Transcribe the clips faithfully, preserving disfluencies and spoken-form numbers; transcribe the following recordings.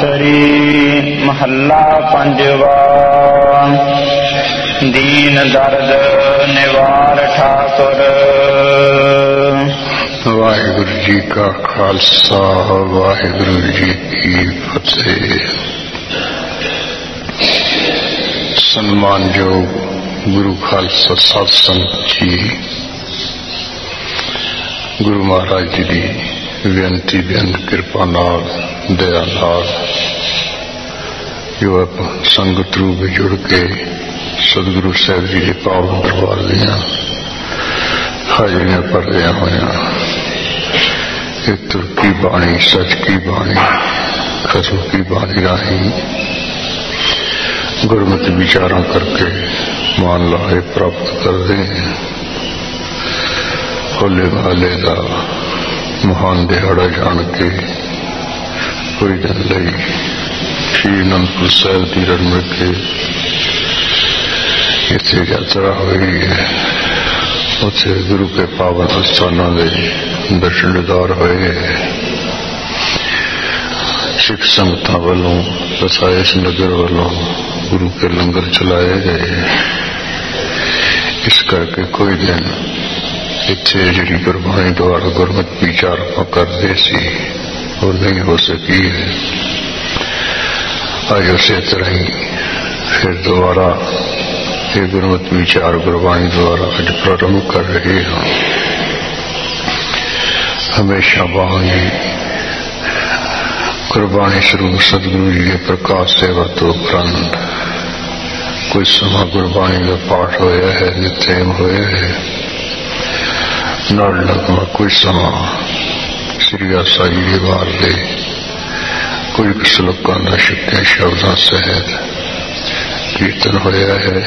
अंतरी महला पंजवा। दीन दर्द निवार ठाकुर। वाहिगुरु जी का खालसा वाहिगुरु जी की फतेह। सन्मानयोग गुरु खालसा साध संगत जी, गुरु महाराज जी की बेनती बेअंत कृपा नाल दया नाल जो आप संगत रूप में जुड़ के सतगुरु साहब जी के पावन दरबार दियां हाजरियां भरदियां होया तुर की बाणी सच की बाणी खसम की बाणी राही गुरमत विचारा करके मान लाए प्राप्त करते हैं। होले वाले का महान दिहाड़ा जान के कोई दिन लई श्री अनंदपुर साहब की रन के इतने यात्रा हुई है। उसे गुरु के पावन स्थानों के दर्शन दीदार हुए। सिख संगत वालों तथा इस नगर वालों गुरु के लंगर चलाए गए। इस करके कोई दिन इतने जी गुरबाणी द्वारा गुरमत विचार करते सी और नहीं हो सकी है। आज उसे तरह ही फिर दोबारा ये गुरमत विचार गुरबाणी द्वारा आज प्रारंभ कर रहे हैं। हमेशा बाणी गुरबाणी स्वरूप सतगुरु जी के प्रकाश सेवा तो उपरंत कोई समा गुरबाणी का पाठ होया है, नित्यम होया है। नाल लगमा कोई समा श्री आसा जी के बार दे कोई श्लोकां दा शिक्के शब्दां सहित कीर्तन होया है।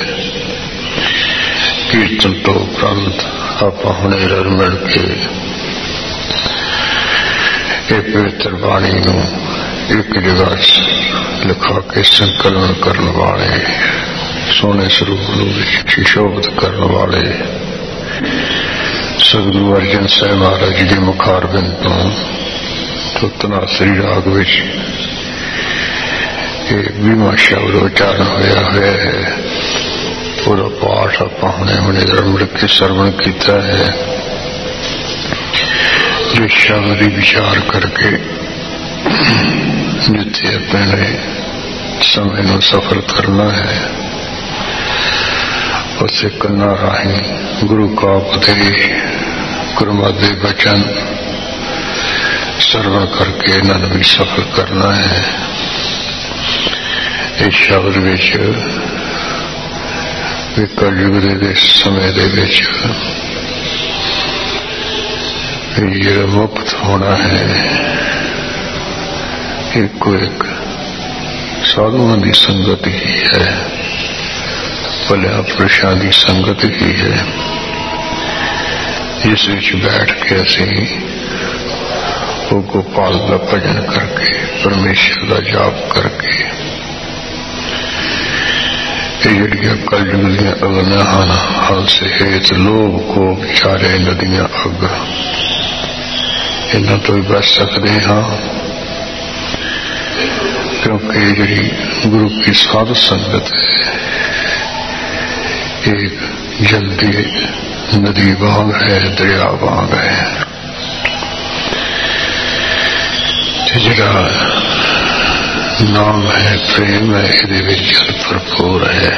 कीर्तन तो उपरंत आप हुणे रल मिल के एक पवित्र बाणी नूं एक जगह लिखा के संकलन करने वाले सोने स्वरूप सुशोभित करने वाले सतगुरु अर्जन साहब महाराज जी के मुखारबिंद तो तनासरी राग विच बीमा शब्द उच्चारण होया हुआ है। पूरा पाठ आप हुणे हुणे रल के श्रवण किया है। जिस शब्द विचार करके जिथे अपने समय को सफल करना है उसे कन्ना राही गुरु का उपदेश गुरुमत के वचन श्रवण करके इन्होंने भी सफल करना है। इस शब्द विच कलयुग के समय ये मुक्त होना है। एक को एक साधुओं की संगत ही है, भलिया पुरुषों की संगत ही है। जिस विच बैठ के असी वो गोपाल का भजन करके परमेश्वर का जाप करके जड़िया कलयुग दियां अग्नियां हन हल से हेत लोभ को विचारे नदियां अग इन्हां तो ही बच सकते हाँ। क्योंकि जी गुरु की साधु संगत है एक जल्दी नदी वांग है, दरिया वांग है। जरा नाम है प्रेम है ये जल भरपूर है।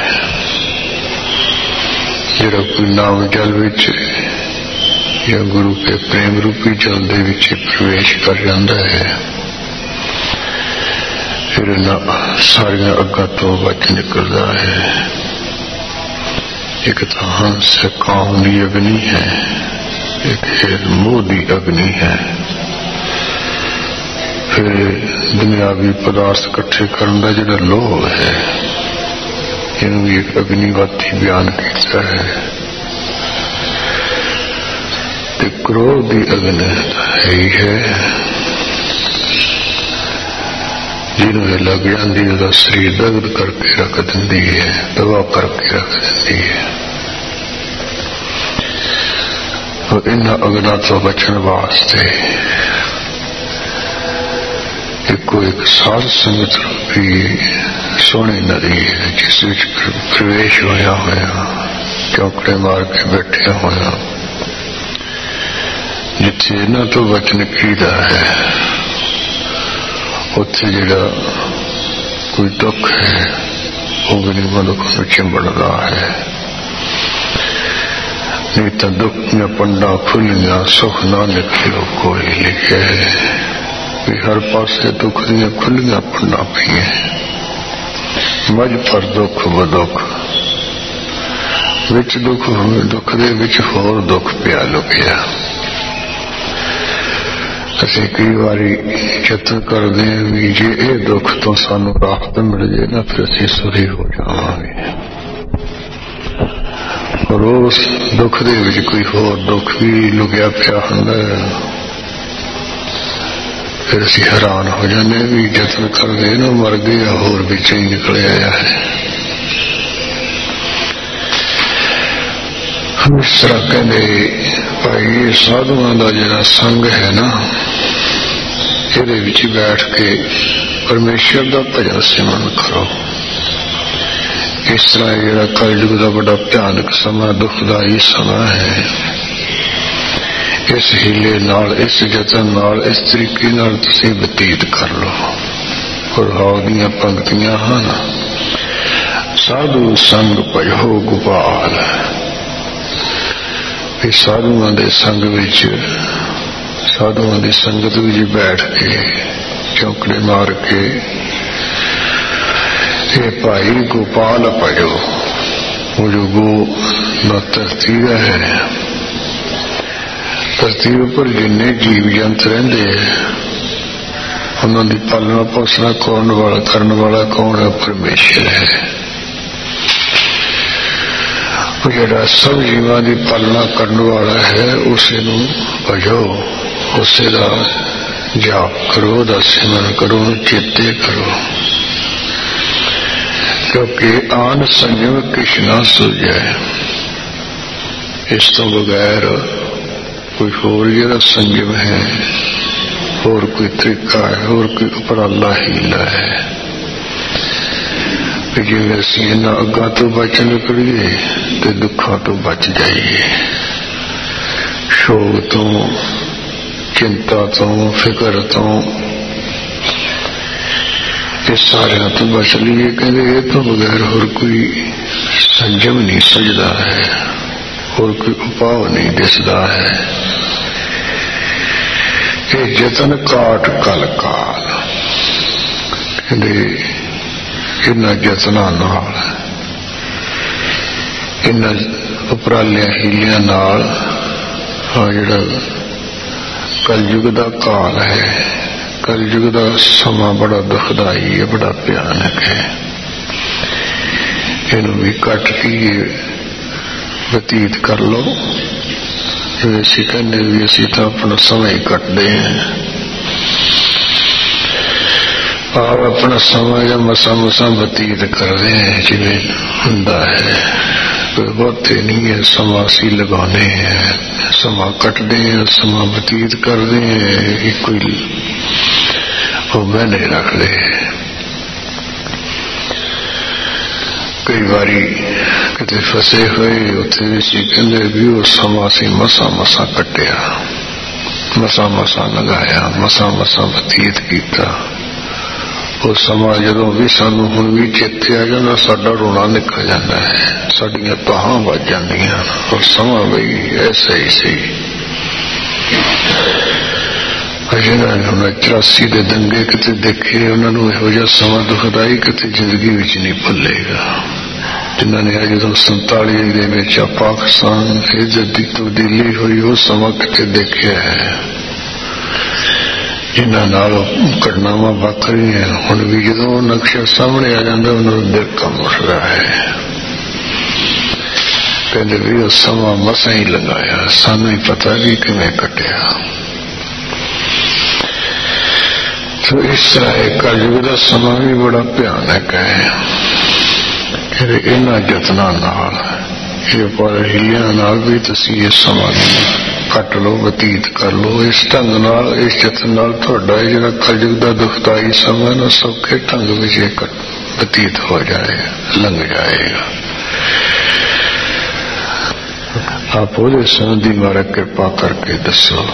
जरा कोई नाम जल विच या गुरु के प्रेम रूपी जल दे विच प्रवेश कर जाता है फिर इन्हां सारियां अग्गां तो बच निकलता है। एक तो हंस काम की अग्नि है, एक मोह की अग्नि है। फिर दुनियावी पदार्थ इकट्ठे करने का जिहड़ा लोभ है इन्हूं भी एक अग्निवाती बयान किया है। ते क्रोध की अग्नि है ही है जिन्होंने लग जाती है शरीर दग्ध करके रख दी है, दवा करके रख दी है। तो इन अग्नि तो बचने वास्ते एको एक साध संगत रूपी सोहनी नदी है जिस विच प्रवेश होया होया चौकड़े मार के बैठे होया जिथे इन्हां तो वचन कीदा है उत्थे जिहड़ा कोई दुख है वो भी नहीं मनुख नूं चिंबड़दा है। नहीं तो दुख में पंडा खुलिया सुख ना निकलो कोई लिखे भी हर पासे दुख दियां खुलिया पंडा पईयां मज पर दुख व दुख विच दुख दुख दे विच होर दुख पिया लुकिया। असीं कई बारी यतन करते हैं भी जे ये दुख तो सानू राहत मिल जाए ना फिर असीं सुखी हो जावांगे और उस दुख दे विच कोई होर दुख भी लुकिया पिया हुंदा है। फिर असीं हैरान हो जाते भी यतन करते ना मर गया होर विच ही निकल आया है। हम इस तरह कहते भाई साधुआं दा जिहड़ा संग है ना ਇਹਦੇ ਵਿੱਚ बैठ के परमेश्वर का भजन सिमरन करो। इस तरह जिहड़ा कलयुग का बड़ा भयानक समा दुखदाई समा है इस हीले नाल इस यतन नाल इस तरीके नाल तुसीं बतीत कर लो। और हाउ दीआं पंक्तियां हन साधु संग भजो गोपाल इस साधुआं दे संग विच साधुआं दी संगत विच बैठ के चौकड़े मार के ये भाई गोपाल भजो वो जो गो ना धरती का है धरती पर जिन्ने जीव जंत रहिंदे उन्हां दी पालना पोसना कौन वाला करने वाला कौन है परमेश्वर है। जिहड़ा सब जीवां दी पालना करने वाला है उसे नूं भजो उसे दा जाप करो दा सिमरन करो चेते करो क्योंकि आन संयम किश ना सुझे। इस तो बगैर कोई होर जिहड़ा संयम है होर कोई तरीका है होर कोई उपराला हीला है कि जिवें असीं इन्हां अग्गां तो बच निकलीए ते दुखां तो बच जाइए शोक तो चिंता तो फिक्र तो ये सारे तो बच लिए कहते ये तो बगैर होर कोई संयम नहीं सजदा है और कोई उपाय नहीं दिसदा है। ये जतन काट कल काल कहते इन्हां जतनां नाल इन्हां उपरालियां हीलियां नाल हाँ जिहड़ा कलयुग का काल है कलयुग का समा बड़ा दुखदाई है बड़ा भयानक है। इनू भी कट के बतीत कर लो जिवें असीं कहने भी असीं तो अपना समय ही कटते हैं आप अपना समय या मसा मसा बतीत करते हैं जिवें हुंदा है बहुते नहीं है समा असीं लगाने हैं समा कटते हैं समा बतीत करते हैं एक कोई वो मैंने रख ले। कई बारी किते फसे हुए उत्थे कहते भी वो समा असीं मसा मसा कटिया मसा मसा लगाया मसा मसा बतीत किया। वो समा जदों भी सानू हुण भी चेते आ जांदा साडा रोना निकल जाता है साडियां ताहां वज जांदियां और समा बई ऐसा ही सी। जिन्होंने चौरासी के दंगे किते देखे उन्होंने इहो जिहा समा दुखदाई किते जिंदगी विच नहीं भुलेगा। जिन्होंने अज जो संताली के पाकिस्तान इज्जत की तब्दीली हुई वो समा किते देखा है जिन्होंने घटनावां वाक रही हैं हुण भी जो नक्शा सामने आ जाता उन्होंने दिल कम उठता है कहते भी वो समा मसा ही लगाया सानू ही पता भी किवें कटिया। तो इस तरह कलयुग का समा भी बड़ा भयानक है इन्हां जतनां नाल ये पर हीलियां नाल भी तुसीं इस समा ਕੱਟ ਲਓ, ਬਤੀਤ ਕਰ ਲਓ। ਇਸ ਢੰਗ ਨਾਲ, ਇਸ ਯਤਨ ਨਾਲ ਤੁਹਾਡਾ ਜਿਹੜਾ ਕਲਯੁਗ ਦਾ ਦੁਖਦਾਈ ਸਮਾਂ ਨਾ ਸੌਖੇ ਢੰਗ ਵਿੱਚ ਇੱਕ ਬਤੀਤ ਹੋ ਜਾਏਗਾ, ਲੰਘ ਜਾਏਗਾ। ਆਪ ਉਹਦੇ ਸੰਬੰਧੀ ਮਾਰਾ ਕਿਰਪਾ ਕਰਕੇ ਦੱਸੋ।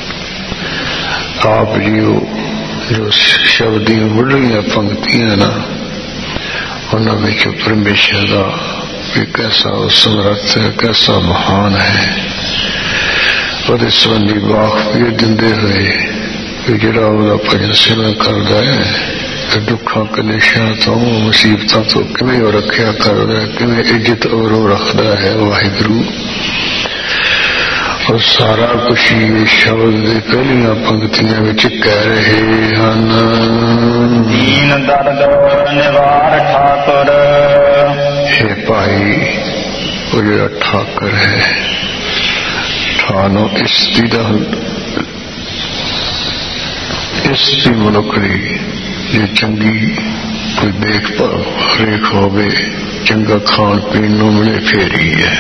ਆਪ ਜੀ ਜੋ ਸ਼ਬਦ ਦੀਆਂ ਮੁੱਢਲੀਆਂ ਪੰਕਤੀਆਂ ਨਾ, ਉਹਨਾਂ ਵਿੱਚ ਪਰਮੇਸ਼ਰ ਦਾ ਵੀ ਕੈਸਾ ਉਹ ਸਮਰੱਥ ਹੈ, ਕੈਸਾ ਮਹਾਨ ਹੈ, ਉਹਦੇ ਸੰਬੰਧੀ ਵਾਕਫੀ ਦਿੰਦੇ ਹੋਏ ਵੀ ਜਿਹੜਾ ਉਹਦਾ ਭਜਨ ਸਿਮਰਨ ਕਰਦਾ ਹੈ ਦੁੱਖਾਂ ਕਲੇਸ਼ਾਂ ਤੋਂ, ਮੁਸੀਬਤਾਂ ਤੋਂ ਕਿਵੇਂ ਉਹ ਰੱਖਿਆ ਕਰਦਾ ਹੈ, ਕਿਵੇਂ ਇੱਜ਼ਤ ਉਹ ਰੱਖਦਾ ਹੈ ਵਾਹਿਗੁਰੂ। और सारा कुछ ये शब्द दे पहलियां पंक्तियां विच कह रहे हन। दीन दर्द निवार ठाकुर। हे भाई वो जो ठाकुर है, ठानो इस्ती दा इस्ती मनुखरी जे चंगी कोई देखभाल रेख होवे, चंगा खान पीन नूं मिले फेर ही है।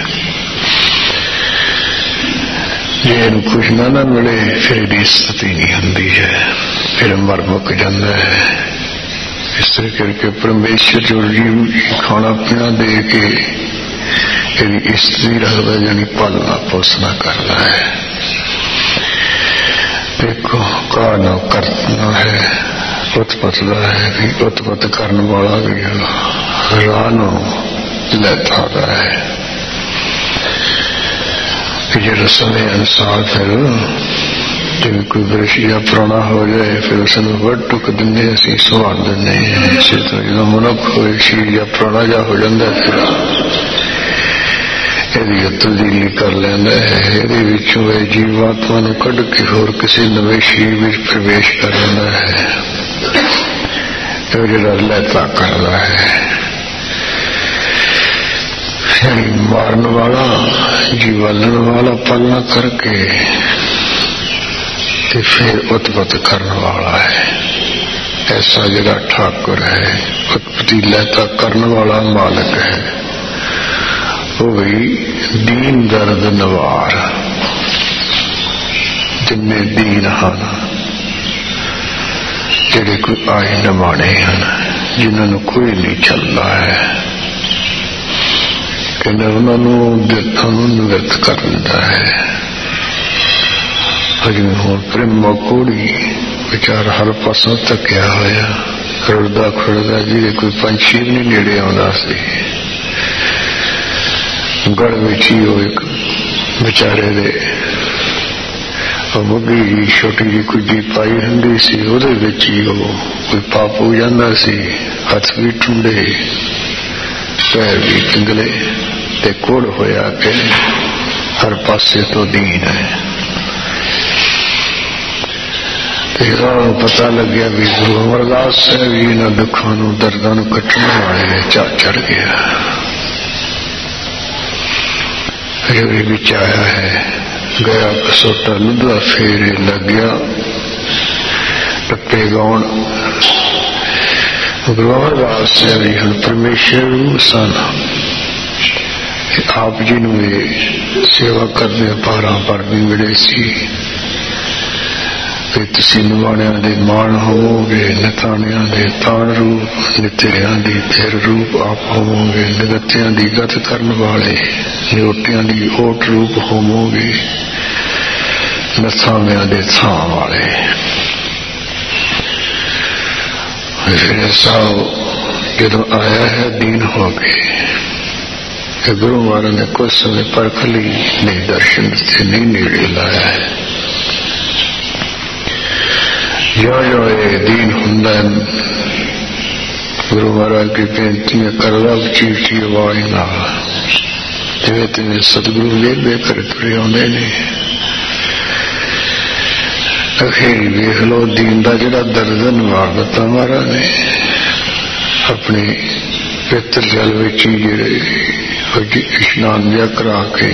जे इनू कुछ ना ना मिले फिर भी स्थिति नहीं होंदी है, फिर मर मुक जाता है। इस तरह करके परमेश्वर जो जीव खाना पीना दे के यदि स्थिति रखता, यानी पालना पोसना करना है। देखो काना करना है, उत्पत्ता है भी उत्पत्त करने वाला भी रानो लेता है। जो समय अनुसार फिर जिਵੇਂ कोई वृक्ष या पुराना हो जाए फिर उसमें वड़ टुक देंगे, असी संभाल देंगे। इसे तो जो मनुख होए शरीर या पुराना जा हो जाता फिर यदि तब्दीली कर लेंदा है, ਇਹਦੇ ਵਿੱਚੋਂ ਇਹ ਜੀਵਾਤਮਾ ਨੂੰ ਕੱਢ ਕੇ ਹੋਰ ਕਿਸੇ ਨਵੇਂ ਸ਼ਰੀਰ ਵਿੱਚ ਪ੍ਰਵੇਸ਼ ਕਰ ਲੈਂਦਾ ਹੈ। ਇਹ ਜਿਹੜਾ ਲੈਤਾ ਕਰਦਾ ਹੈ, यानी मारने वाला, जीवालन वाला पालना करके ते फिर उत्पत्त करने वाला है। ऐसा जरा ठाकुर है, उत्पत्ति लहता करने वाला मालिक है। वो भी दीन दर्द नवार, जिन्ने दीन हैं, जेड़े कोई आए नमाने हैं, जिन्होंने कोई नहीं चलता है, उन्होंने दिलों निवृत्त कर दिता है। हजू हूँ प्रेमा घोड़ी विचार हर पासों थकिया होया, रुड़दा खुड़दा जिसे कोई पंछी भी नहीं नेड़े आउंदा सी। गढ़ विच ही वो एक बेचारे दे मुगी जी छोटी जी कुजी पाई हुंदी सी, उहदे विच ही वो कोई पापू जांदा सी, हथ भी ठुंडे पैर भी पिंगले ते कोड़ होया के हर पासे तो दीन है। पता लग्या भी गुरु अमरदास साहब जी इन्हां दुखां नूं दर्दां नूं कट्टण वाले चा चढ़ गया। हजूरी विच आया है, गया कसोटा लुद्धा फेरे लग गया टप्पे गाउण। गुरु अमरदास साहब जी हन परमेश्वर सन। आप जी नूं सेवा करदे बारह पर भी मिले सी। तुसीं निवाणियां दे मान होवोगे, निताणियां दे ताण रूप, नितेरियां दी फिर रूप आप होवोगे, निगत्तियां दी गत करन वाले, निओटियां दी ओट रूप होवोगे, नथामियां दे थां वाले। ऐसा जदों आया है दीन हो गए। गुरु महाराज ने कुछ समय परख ली, नहीं दर्शन से नहीं नेड़े लाया है। जो जो ये दीन हुंदा गुरु महाराज की बेनतियां करदा चीची आवाज नाल जिवें तिवें सतगुरु वेखदे फिर तुरे आउंदे ने। अखीर वेख लो दीन दा जिहड़ा दर्द निवार दिता महाराज ने अपने पितल जल विच जिहड़े स्नान दिया करा के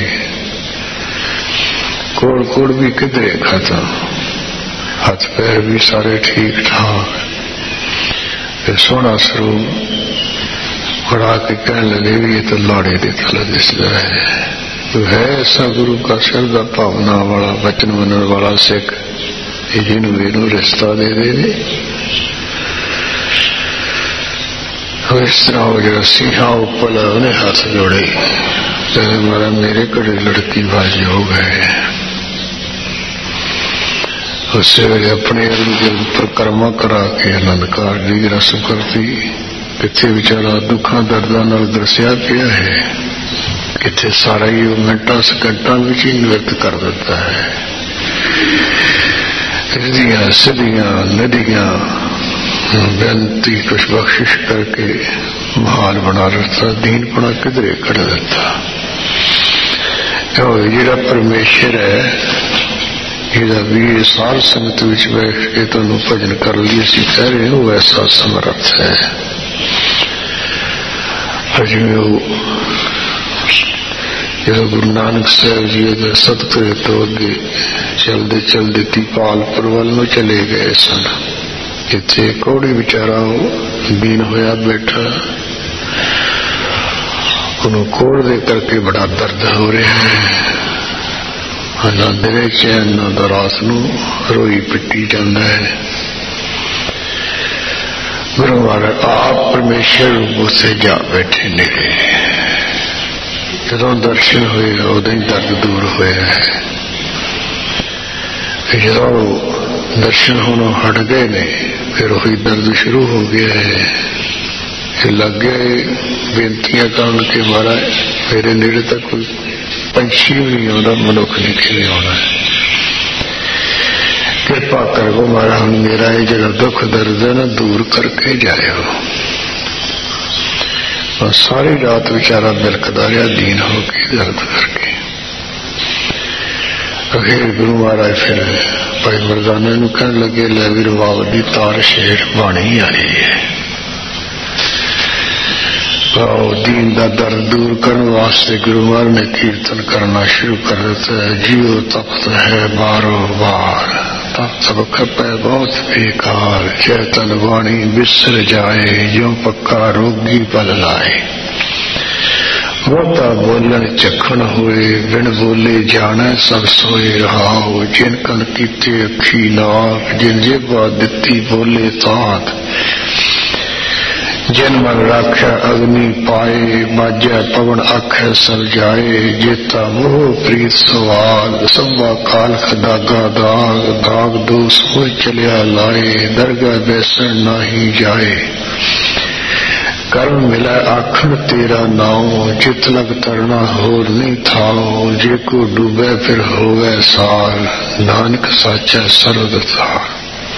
कोड़ कोड़ भी किधरे खत्म, हाथ पैर भी सारे ठीक ठाक, सोहना स्वरूप बड़ा के कहने लगे भी ये तो लाड़े के थल दिसदा है। तो है ऐसा गुरु का श्रद्धा भावना वाला वचन मनण वाला सिख जिन्हों इनू रिश्ता दे दे इस तरह वो जो सिंहा उपल उन्हें हाथ जोड़े कहते मारा मेरे कड़े लड़की वाजयोग है। उस वे अपने परिक्रमा करा के आनंद कार की रस्म करती कितने बेचारा दुखा दर्दा नाल दसिया पिया है कितने सारा ही मिनटा सकेंटा में ही नृत्य कर देता है। रिधियां सिधियां नदियां बेनती कुछ बख्शिश करके महान बना देता दीनपना किधरे कड़ देता। जो परमेश्वर है ਇਹਦਾ ਵੀ ਸਾਧ ਸੰਗਤ ਵਿੱਚ ਬੈਠ ਕੇ ਤੁਹਾਨੂੰ ਭਜਨ ਕਰ ਲਈ ਅਸੀਂ ਕਹਿ ਰਹੇ ਹਾਂ ਉਹ ਐਸਾ ਸਮਰੱਥ ਹੈ। ਜਿਵੇਂ ਉਹ ਜਦੋਂ ਗੁਰੂ ਨਾਨਕ ਸਾਹਿਬ ਜੀ ਦੇ ਸਤਿਕਾਰ ਤੋਂ ਅੱਗੇ ਚਲਦੇ ਚਲਦੇ ਤੀਪਾਲਪੁਰ ਵੱਲ ਨੂੰ ਚਲੇ ਗਏ ਸਨ। ਇੱਥੇ ਕੋੜੀ ਵਿਚਾਰਾ ਉਹ ਦੀਨ ਹੋਇਆ ਬੈਠਾ ਉਹਨੂੰ ਕੋੜ ਦੇ ਕਰਕੇ ਬੜਾ ਦਰਦ ਹੋ ਰਿਹਾ ਹੈ। ना दिले चैन ना तो रात नू रोई पिटी जाता है। गुरु महाराज आप परमेश्वर उसे जा बैठे निकले जो दर्शन हुए उदो ही दर्द दूर होया है। जो दर्शन होनों हट गए ने फिर वही दर्द शुरू हो गया है। लग गए बेनतियां करन के महाराज मेरे नेड़े तक कोई पंछी भी नहीं आता मनुख ने किमें आना है। कृपा करो मारा हम मेरा ये जरा दुख दर्द है ना दूर करके जाओ। और सारी रात बेचारा बिलकदा रहा दीन होके दर्द करके। अखिर गुरु महाराज फिर भाई मरदाना नूं कहन लगे लै वीर वावड़ी तार शेर बाणी आई है। दीन का दर्द दूर करने वास्ते गुरु महाराज ने कीर्तन करना शुरू कर देता है। जियो तपत है बारो बार तप तप खपे बहुत बेकार चेतन वाणी बिसर जाए जो पक्का रोगी पल लाए। बहुता बोलन चखण हुए बिन बोले जाने सब सोए रहाओ। जिन कन कीते अखी नाक जिन जेबा दिती बोले ताक। जिन मन राख्या अग्नि पाए बाजा पवन आखे सब जाए। जेता मोह प्रीत सवाल सब्बा काल दागा दाग दाग दोष हो चलिया लाए। दरगाह बैसन नाही जाए कर्म मिला आखण तेरा नाव। चित लग तरना होर नहीं थाओ। जे को डूबे फिर होवे सार नानक साचा सर्वदार।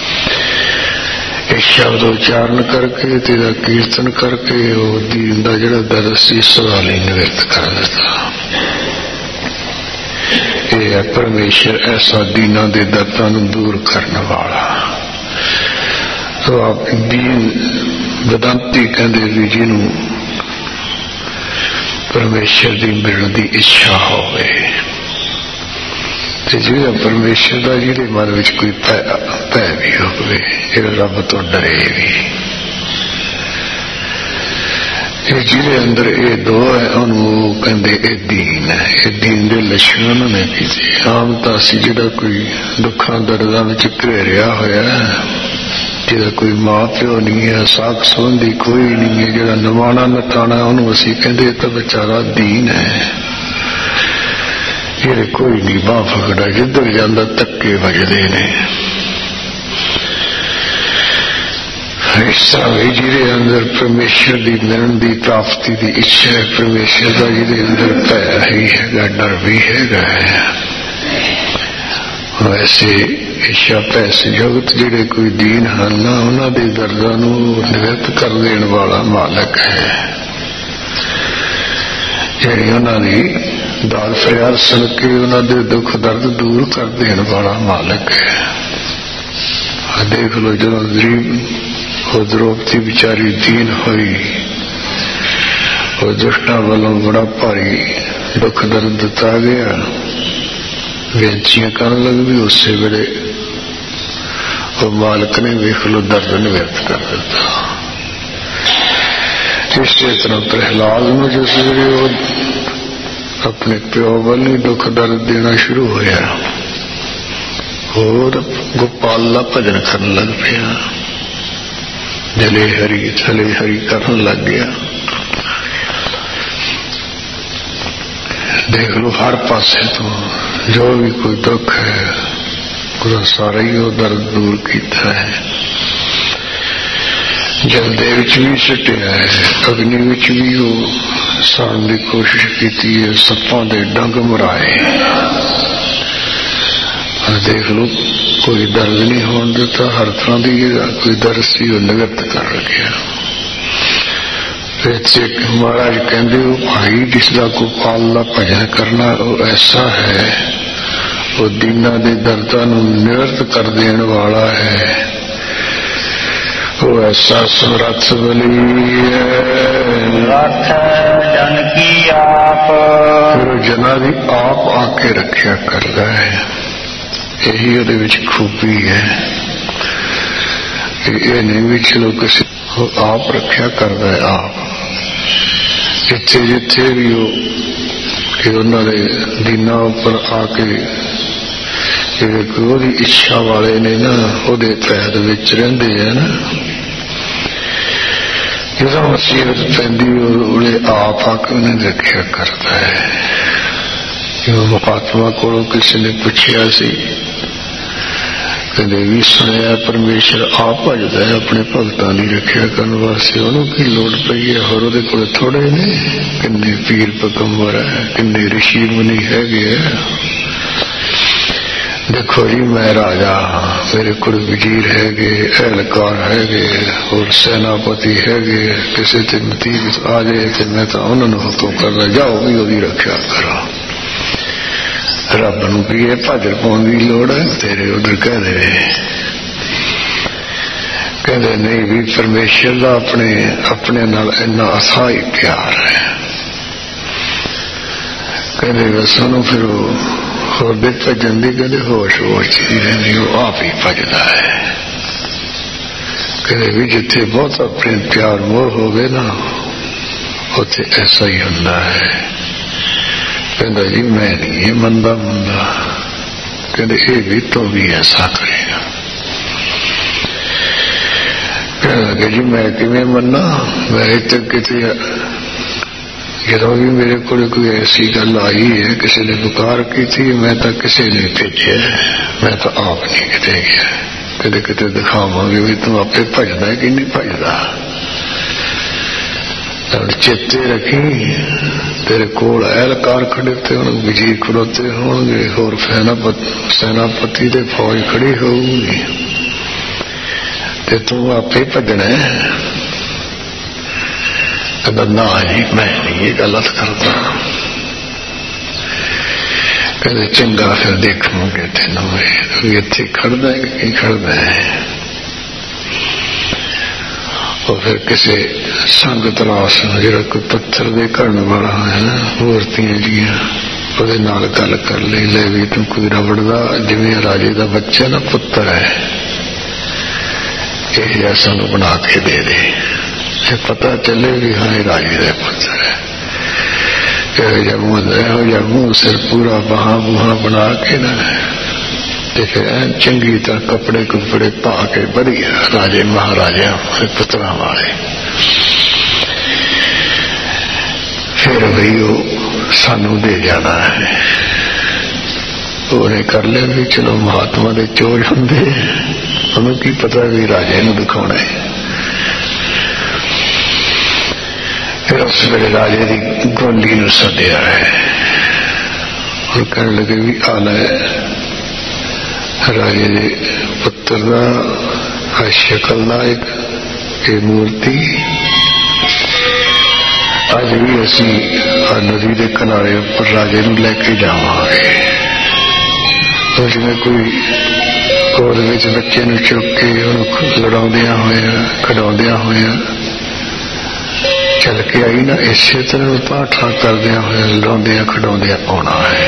इस शब्द उच्चारण करके तेरा कीर्तन करके वो दीन का जड़ा दर्द सी सवाली निवृत्त कर देता। ये है परमेश्वर ऐसा दीना दे दर्दां नूं दूर करने वाला। तो आप दीन वेदांती कहते भी जिन्हों परमेश्वर की मिलण की इच्छा होवे जो परमेश्वर का जिहदे मन में कोई भै भी होवे रब तो डरे भी जिहदे अंदर ये दो है उन्होंने कहते ये दीन है। ये दीन के लक्षण उन्होंने कीते। आम तो असी जिहड़ा कोई दुखा दर्दां विच घिरिया होया जिहदा कोई माँ प्यो नहीं है साख संबंधी कोई नहीं है जिहड़ा नवाणा नटाणा उन्होंने असी कहते तो बेचारा दीन है। ये कोई नहीं बाह फकड़ा जिधर जाता धक्के बजते ने। इस तरह जिहदे अंदर परमेश्वर की मिलन की प्राप्ति की इच्छा है परमेश्वर का जिहदे अंदर भय ही है डर भी है। वैसे इच्छा भय संयुक्त जिहड़े कोई दीन हैं उन्हां दे दर्दां नूं निवृत्त कर देण वाला मालक है। जिहड़ी उन्हां दी दाल फरियाद सुन के उन्होंने दुख दर्द दूर कर देने वाला मालिक है। देख लो जो गरीब और द्रौपदी बेचारी दीन हुई और दुष्टा वालों बड़ा भारी दुख दर्द दिता गया बेनतियां कर लग भी उस वेले और मालिक ने वेख लो दर्द निवृत्त कर दिता। इस तरह प्रहलाद में जिस वे अपने प्यो वाल ही दुख दर्द देना शुरू होया और गोपाल का भजन करन लग पिया। जले हरी थले हरी करन लग गया। देख लो हर पासे तो जो भी कोई दुख है पूरा सारा ही वो दर्द दूर किया है। जल दे विच भी सुटिया है, अग्नि विच भी वो साड़न की कोशिश की है, सप्पां दे डंग मराए। और देख लो कोई दर्द नहीं होने देता, हर तरह की कोई दर्द सी वो निगत कर रखा। महाराज कहते हो भाई जिसका गोपाल का भजन करना वो ऐसा है, वो दीना दे दर्दां नूं निवृत्त कर देण वाला है, वो ऐसा समर्थ बली है। जन की आप जना की आप आके रखा करता है। यही ਉਹਦੇ ਵਿੱਚ खूबी है। ये नहीं भी चलो किसी आप रखा करता है। आप जिथे जिथे भी हो कि उन्होंने दीना उपर आके ओदी इच्छा वाले ने ना ओदे पैद विच रहिंदे है ना, जो मुसीबत पैंदी उन्हें आप आके उन्हें रखा करता है। जो महात्मा को किसी ने पूछा सी, कहते भी सुनिया परमेश्वर आप भजदा है अपने भगतां दी रखिया करन वास्ते, उन्होंने की लोड़ पई है। और उहदे कोल थोड़े ने किन्ने पीर पैगंबर है, किन्ने ऋषि मुनि हैगे। देखो जी मैं राजा हाँ, मेरे को वजीर हैगे, एहलकार हैगे और सेनापति हैगे, किसी ते मुसीबत आ जाए तो मैं तो उन्होंने हुक्म करना जाओ भी ओदी रखिया करो। रब नूं भी ये भाजर पाउण दी लोड़ है, तेरे उधर कह दे कहते नहीं भी परमेश्वर का अपने अपने नाल इन्ना असाई प्यार है। कहते सानू फिर होर दे भजन की कहते होश होश ही रहनी, वो आप ही भजदा है। कहते भी जिथे बहुत अपने प्यार मोह हो गए ना उथे ऐसा ही होंदा है। कहता जी मैं नहीं ये मंदा मुंदा, कहते ये भी तो भी ऐसा करेगा। कहने जी मैं किवें मन्ना, मैं तक किते जो भी मेरे को कोई ऐसी गल आई है, किसी ने पुकार की थी, मैं तो किसी ने भेजे, मैं तो आप नहीं किते गया। कहते किते दिखावांगे भी तू आपे भजदा है कि नहीं भजदा। चेते रखी तेरे कोल एहलकार खड़े थे, वजीर खड़ोते होंगे, होर सेनापति ते फौज खड़ी होगी, ते तू आपे भजना है। कहता ना जी मैं नहीं ये गलत करता। कहते चंगा फिर देखोगे तेन इत्थे खड़दा है कि खड़दा है। और फिर किसी संग तलाश जो कोई पत्थर दे घड़न वाला है ना, मूर्तियां जियां ਉਹਦੇ ਨਾਲ गल कर ली, ले भी तू कोई रबड़ का जिवें राजे का बच्चा ना पुत्र है, यह सानू बना के दे दे, पता चले भी हाँ राजे का पुत्र है। यहो मुंह सिर पूरा बहा बुहा बना के ना फिर चंगी तरह कपड़े कुपड़े पा के बढ़िया राजे महाराजा पुत्रा वाले, फिर भी वो सानू दे जाना है। उन्हें कर लिया भी चलो महात्मा दे चोर होंगे, उन्हें की पता भी राजे नूं दिखाना है। फिर उस वेले राजे की गोली नूं सद्या है और कहने लगे भी आला राजे के पुत्र का शक्ल का एक मूर्ति अज भी असी नदी के किनारे पर राजे नूं लैके जावांगे। तो जिवें कोई गोद विच बच्चे नूं चुक के उहनूं लड़ाउंदियां होइयां खिडाउंदियां होइयां चल के आई ना, इसे तरह पाठा करदियां होइयां लड़ाउंदियां खिडाउंदियां आउणा है।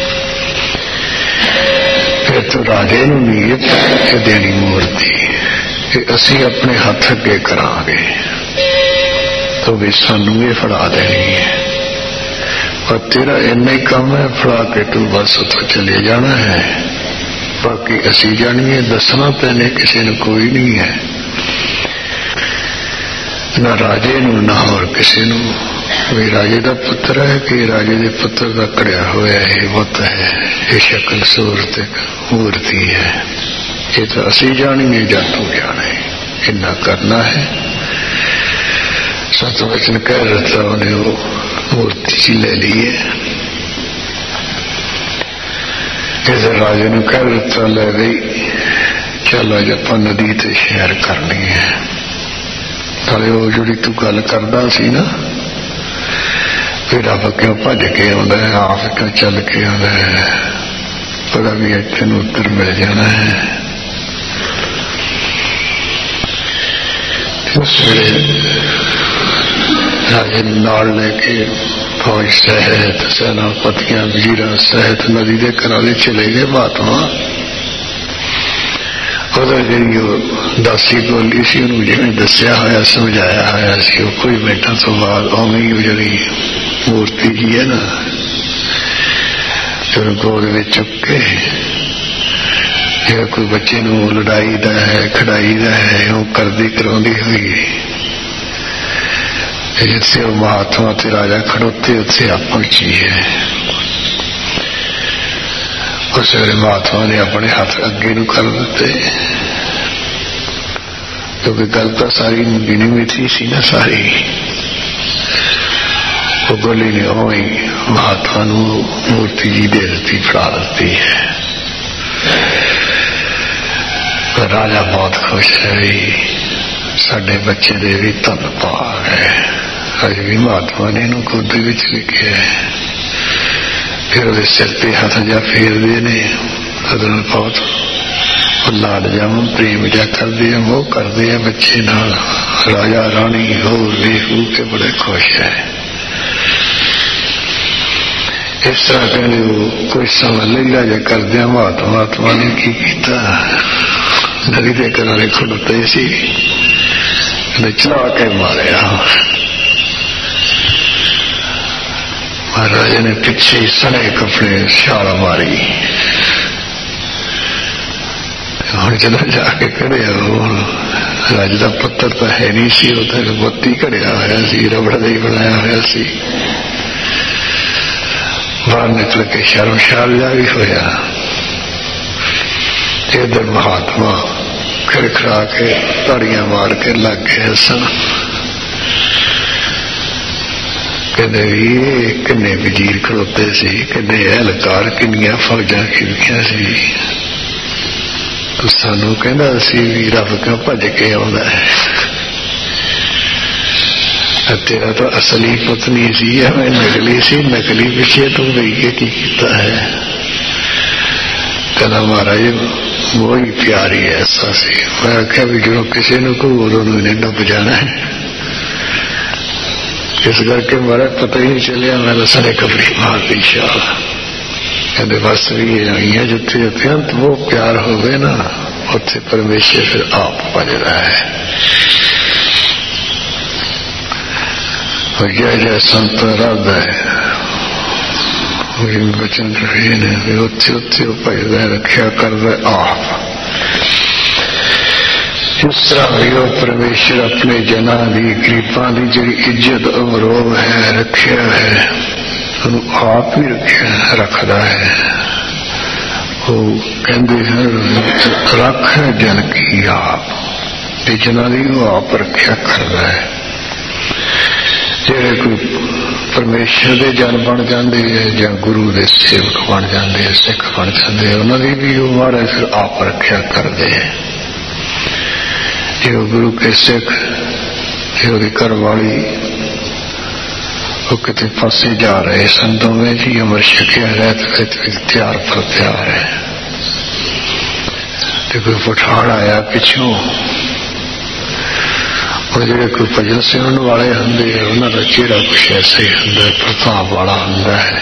फिर तो राजे नूं नहीं देनी मूर्ति, असी अपने हथ अगे करांगे तो भी सानू ये फड़ा देनी है। और तेरा इन्ना ही काम है, फड़ा के तू बस तो चले जाना है। बाकी असी जानिए, दसना पैने किसी ने कोई नहीं है, ना राजे नू ना और किसी नू। भी राजे का पुत्र है कि राजे के पुत्र का कड़िया हुआ है, बुत है, ये शक्ल सूरत मूर्ति है। ये तो असी जानिए जा तू जाने, इन्ना करना है। सत वचन कह रहा उन्हें, वो मूर्ति सी ले ली है। इधर राजे ने कह रहा ले गई, चलो अज आप नदी ते शहर करनी है। नाले वो जी तू गल करदा सी ना, फिर आप क्यों भज के आंदा है, आप क्यों चल के आंदा है, पता भी इत्थे नूं उत्तर मिल जाना है। उस वेले राजे नाल लेके फौज सहित सेनापतियां वजीरां सहित नदी के किनारे चले गए। महात्मा उधर जी दासी बोली सी, उन्होंने जिवें दसिया होया समझाया होया सी, वो कोई मिनटां तो बाद उवें ही जी मूर्ति जी है ना, फिर गोद में चुक के जो कोई बच्चे नूं लड़ाई दा है, खड़ाई दा है, वो करदी कराउंदी हुई जिथे वो महात्मा ते राजा खड़ोते उत्थे आप पहुंची है। उस वेले महात्मा ने अपने हाथ अगे नूं कर दिते, क्योंकि गल तो सारी गिनी मिथी सी ना सारी। वो गोली ने उवें ही महात्मा नूं मूर्ति जी दे दी, फड़ा दी है। राजा बहुत खुश है, साडे बच्चे दे भी धन पा गए। अज भी महात्मा ने इनू गोदी विच लिखे है। फिर वो सिर पे हाथ जा फेरते ने, अदल बहुत लाड जाम प्रेम जा करते हैं, मोह करते हैं बच्चे नाल। राजा राणी होर वेख वूख के बड़े खुश है। इस तरह कहने वो कोई समय लीला जा करदे महात्मा महात्मा ने की किया, नदी के किनारे खड़ोते सी, चला के मारिया। महाराजा ने पिछे सने कपड़े छाल मारी, हम जब जाके खड़िया, राज का पुत्र तो है नहीं सी, उधर बत्ती खड़िया होया सी, रबड़ का ही बनाया होया सी। बाहर निकल के शर्मशाल जा भी होया। इधर महात्मा खड़खड़ा के ताड़ियां मार के लग गए हसन। कहते ये किन्ने वजीर खड़ोते सी, किन्ने एहलकार, किन्नियां फौजां खिलखियां सी, तो सानू कहंदा सी भी रब क्यों भज के आउंदा है। तेरा तो असली पुत नहीं सी, हमें नकली सी, नकली पिछे तू गई के की कीता है। कहना महाराज वो ही प्यार ही ऐसा सी। मैं आख्या भी जो किसी ने को उन्होंने डुब जाना है, इस करके मेरा पता ही नहीं चलिया, मैं सने कपड़ी मार दी शाल। कहते बस भी है जिथे अत्यंत वो प्यार हो गए ना, उत्थे परमेश्वर फिर आप भजदा है। और जय जय संत रब है वचन रहे ने, उत्थे उत्थे भजदा रखिया करदा आप। इस तरह भी वो परमेश्वर अपने जना की गरीबों की जी इज्जत अमरोह है, रखिया है, उन्होंने आप ही रखिया रखता है। वो कहते हैं रख जन की आप, जना की वो आप रखिया करता है। जेड़े कोई परमेश्वर के जन बन जाते हैं या गुरु के सेवक बन जाते हैं, सिख बन जाते हैं, उन्होंने भी वो महाराज फिर आप रखिया करते हैं। जो गुरु के सिख, जो घर वाली, वो कितने फंसे जा रहे सन, दोवें जी अमर छकिया रहत तैयार पर तैयार है। तो कोई पठान आया पिछों, और जो कोई भजन सुनने वाले होंगे उन्होंने चेहरा कुछ ऐसा ही होंगे, प्रताप वाला होंगे है।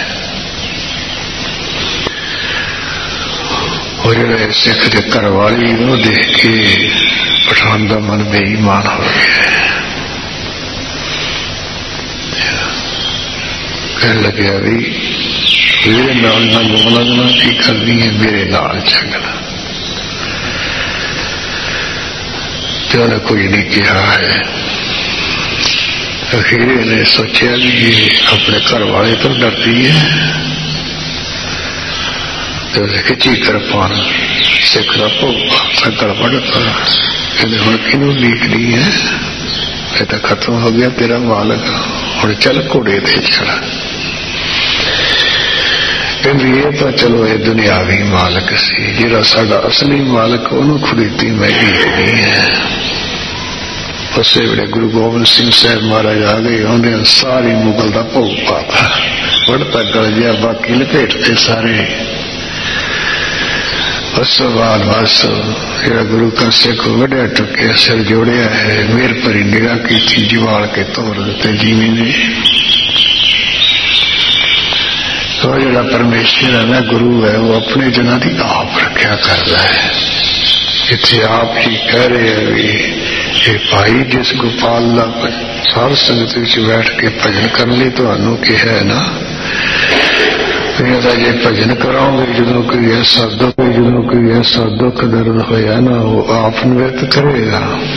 और जो सिख के घर वाली वो देख के पठान का मन बेईमान हो गया। कह लग्या भी मेरे नाल ना मोह लगना की करनी है, मेरे नाल चलना। तो उन्हें कुछ नहीं कहा है। अखीरे ने सोचा कि ये अपने घर वाले तो डरती है, तो खिंची कृपान सिख का भोग गड़बड़ कहते हम किनू लीकनी है, ये तो खत्म हो गया तेरा मालक, हम चल घोड़े ते चढ़। कहते ये तो चलो ये दुनियावी मालक सी, जिहड़ा साडा असली मालक उन्होंने खरीदी महंगी नहीं है। उस वे गुरु गोबिंद सिंह साहब महाराज आ गए, उन्हें सारी मुगल का भोग पाता, बढ़ता गल गया, बाकी लपेटते सारे। उस बाद बस जो गुरु का सिख वड्या टुकिया सिर जोड़िया है, मेर भरी निगाह की थी, जवाल के तोड़ देते जीवी ने। तो जो परमेश्वर है ना, गुरु है, वो अपने जना की आप रक्षा करता है। इतने आप ही कह रहे हैं भी ये भाई जिस गोपाल का साध संगत विच बैठ के भजन करने लिए तो कि है ना, जे भजन कराओगे जो कोई ऐसा दुख जो कोई ऐसा दुख दर्द होया ना, वो आप व्यक्त करेगा।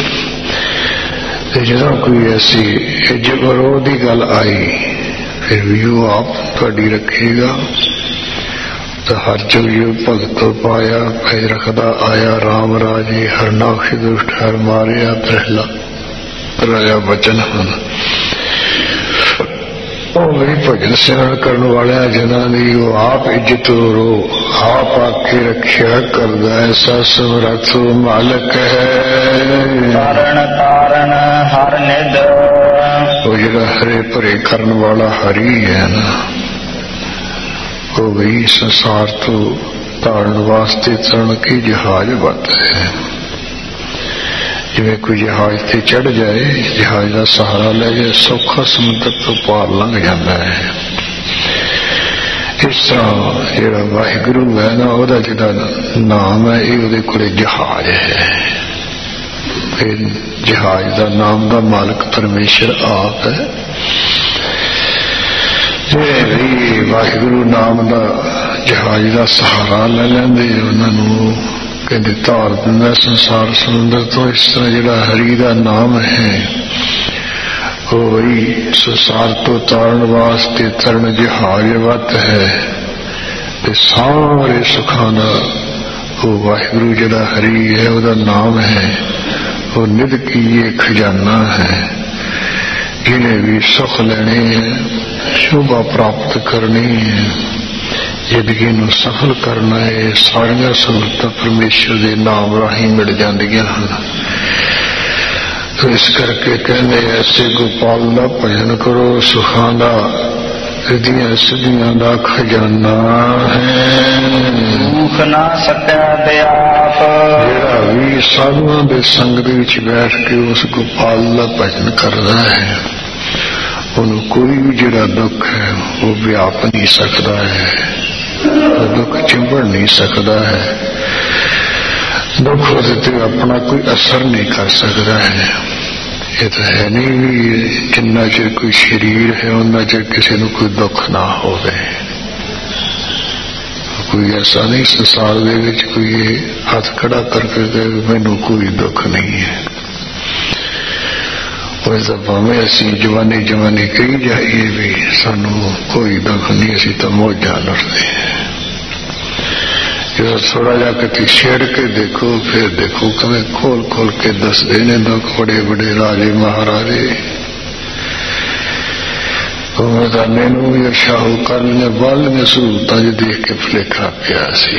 जो कोई ऐसी जबरों की गल आई फिर भी वो आप थोड़ी रखेगा। तो हर जग युग भगत पाया, भज रखदा आया राम राजे, हर नाख दुष्ट हर मारिया प्रहला राजा बचन हन। वही भजन सिमरन करने वाले जिन्होंने वो आप इज्जत रो, आप आके रक्षा करदा, ऐसा समर्थ मालक है। तारण तारण हर निध, वो जरा हरे भरे करने वाला हरि है ना, वो वही संसार तो तारण वास्ते चरण की जहाज बत है। जिवें कोई जहाज से चढ़ जाए, जहाज का सहारा ले जाए, सौखा समुद्र तो पार लंघ जाता है। इस तरह जेड़ा वाहिगुरु है ना, ओदा जिहड़ा नाम है ये उहदे कोले जहाज है। फिर जहाज का नाम का मालक परमेश्वर आप है। जे वाहिगुरु नाम का जहाज का सहारा ले लेंदे, उन्होंने कहते तार दिंदा संसार समुद्र तो। इस तरह जिहड़ा हरि का नाम है वो वही संसार तो तारण वास्ते तरण जहाजवत है। ते सारे सुखां दा वो वाहिगुरु जिहड़ा हरि है, उसका नाम है, वो निध की ये खजाना है। जिन्हें भी सुख लेने हैं, शोभा प्राप्त करनी है, जिंदगी नूं सफल करना है, सारियां सहूलतां परमेश्वर दे नाम राही मिल जांदियां हन। तो इस करके कहने ऐसे गोपाल दा भजन करो, सुखां दा रिधियां सिद्धियां दा खजाना है। भूख ना सकै दयाप, जेड़ा भी साधुआं दे संग दे विच बैठ के उस गोपाल दा भजन करदा है, उन्होंने कोई भी जिहड़ा दुख है वो व्याप नहीं सकता है, वो दुख चिंबड़ नहीं सकता है, दुख उसते अपना कोई असर नहीं कर सकता है। ये तो है नहीं भी जिन्ना चिर कोई शरीर है उन्ना चिर किसी को कोई दुख ना होवे। कोई ऐसा नहीं संसार दे विच कोई हाथ खड़ा करके कहे मैनू कोई दुख नहीं है। वैसा भावें असी जवानी जवानी कही जाइए भी सानू कोई दुख नहीं, असी तो मौजा लुटते हैं। जो थोड़ा जा कति छेड़ के देखो, फिर देखो कभी खोल खोल के दस देने दुख, बड़े बड़े राजे महाराजे मैदाने या शाहूकार ने बालियां सहूलतां च देख के भुलेखा पिया सी।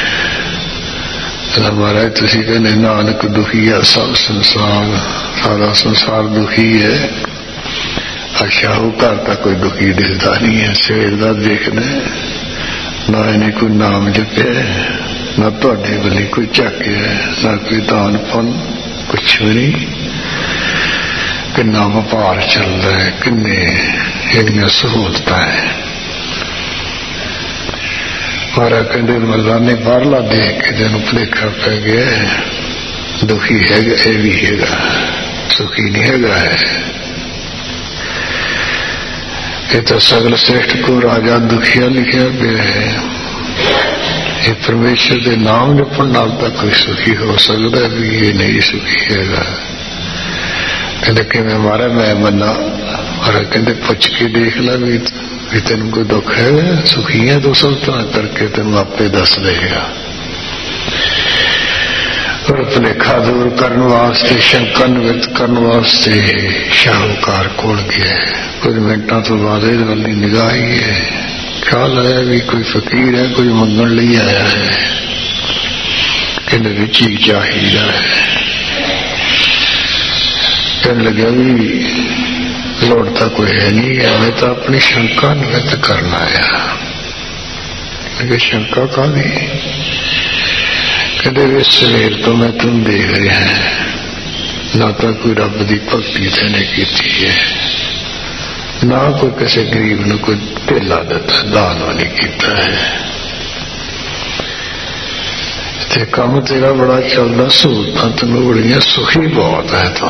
महाराज तुसीं कहने नानक दुखी है सब संसार, सारा संसार दुखी है। शाहूकार का कोई दुखी दिखता नहीं है, सवेर का देखना ना इन्हें कोई नाम जपे, ना तुहाडे वल्ले कोई झाके, ना कोई दान पुन, कुछ भी नहीं। किन्ना व्यापार चलता है, किन्ने इन्नियां सहूलतां है। महाराज कहते मल्ला ने बाहरला देख के तेन भुलेखा पै गया, दुखी है ये भी है, सुखी नहीं है। ये तो सगल श्रेष्ठ को राजा दुखिया लिखा पे है। ये परमेश्वर के नाम जपण नाल तक कोई सुखी हो सकता भी ये नहीं सुखी है। कहते कि मैं मारा मैं मना और कहते पुछ के देख ला भी, भी तेन कोई दुख है सुखी है तो सब तो करके तेन आपे दस देगा। और भुलेखा दूर करने वास्ते शंका निवृत्त करने वास्ते शाहूकार कोल गया। कुछ मिनटों तो बाद वाली निगाह ही है, ख्याल आया भी कोई फकीर है कोई मंगण लिए आया है कहने चीज चाहिए है। कहने लगे भी लौटता कोई है नहीं है, मैं तो अपनी शंका निवृत्त करना आया। लगे शंका का नहीं। कहते वे सवेर तो मैं तुम देख रहे हैं ना तो कोई रब की भक्ति तेने की है ना कोई किसी गरीब ने कोई ढेला दिता दान नहीं किया है। ते काम तेरा बड़ा चलता सहूलतां तेन बड़िया सुखी बहुत है। तो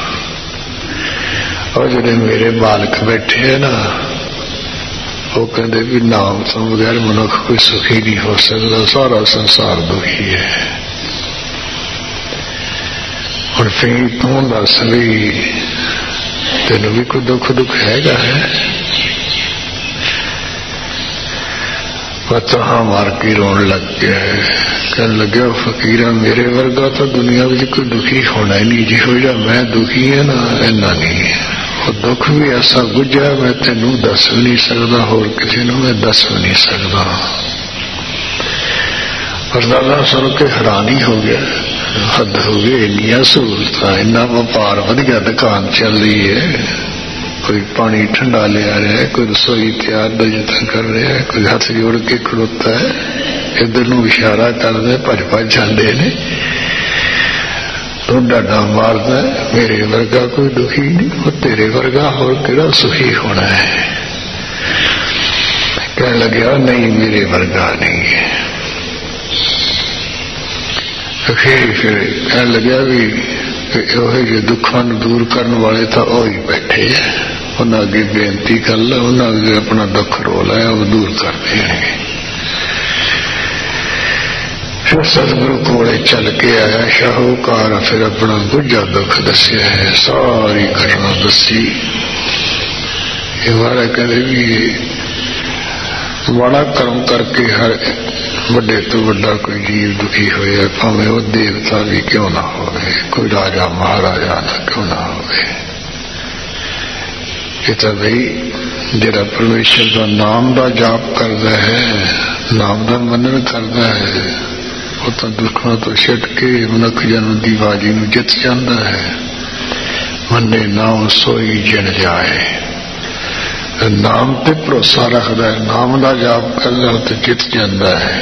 और जो मेरे बालक बैठे है ना वो कहते भी नाम तो बगैर मनुख कोई सुखी नहीं हो सकता, सारा संसार दुखी है। और फिर तू दस भी तेन भी कोई दुख दुख हैगा है। तो हाँ मार के रोन लग गया है। कहने लगे फकीरा मेरे वर्गा तो दुनिया में कोई दुखी होना ही नहीं, जिहो जा मैं दुखी है ना इन्ना नहीं है। और दुख भी ऐसा गुजरा मैं तेनू दस भी नहीं सकता, होर किसी को मैं दस भी नहीं सकता। और दादा सुन के हैरानी हो गया, हद हो गई। इन्नियां सहूलतां इन्ना व्यापार वधिया दुकान चल रही है, कोई पानी ठंडा ले आ रहा है, कोई रसोई तैयार का यतन कर रहा है, कोई हाथ जोड़ के खड़ोता है, इधर नूं इशारा करदे भज भज जाते ने, तो डाडा मारदा है मेरे वर्गा कोई दुखी नहीं, वो तेरे वर्गा होर किहड़ा सुखी होना है। कहने लगे नहीं मेरे वर्गा नहीं है। फिर फिर कहने लगे भी जो दुखों दूर करने वाले तो वो ही बैठे है, उन्हें अगे बेनती कर ला, उन्हें अगे अपना दुख रो लाया वो दूर कर देंगे। फिर सतगुरु कोले चल के आया शाहूकार, फिर अपना गुजा दुख दसिया है, सारी घटना दसी। हमारा कहते भी बड़ा कर्म करके हर बड़े तो बड़ा कोई जीव दुखी होया, भावें वो देवता भी क्यों ना होवे, कोई राजा महाराजा ना क्यों ना होवे। ये तो भाई जेड़ा परमेश्वर का नाम का जाप करता है, नाम का मनन करता है, वो तो दुखों तो छट के मनुख जन्म की बाजी में जित जाता है। मन्ने नाम सोई जिन जाए, नाम ते भरोसा रखता है, नाम का जाप करता तो जित जाता है।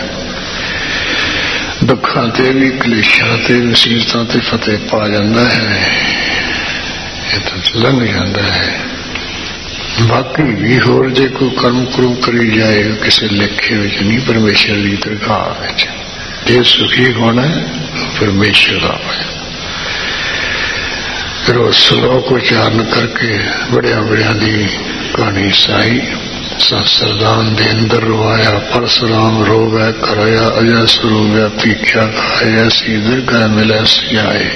दुखों ते भी कलेशां ते मुसीबतां ते फतेह पा जाता है, ये तो लंघ जाता है। बाकी भी होर जे कोई कर्म कुरम करी जाए किसी लेखे विच नहीं, परमेश्वर की दरगाह विच जे सुखी होना है परमेश्वर का है। फिर उस श्लोक उच्चारण करके बड़िया बड़िया दी कहानी साई। सरदान दे अंदर रोआया परशुराम रोवै कराया, अजस रोवै पीख्या खाया, सीधर गै मिलै सियाए।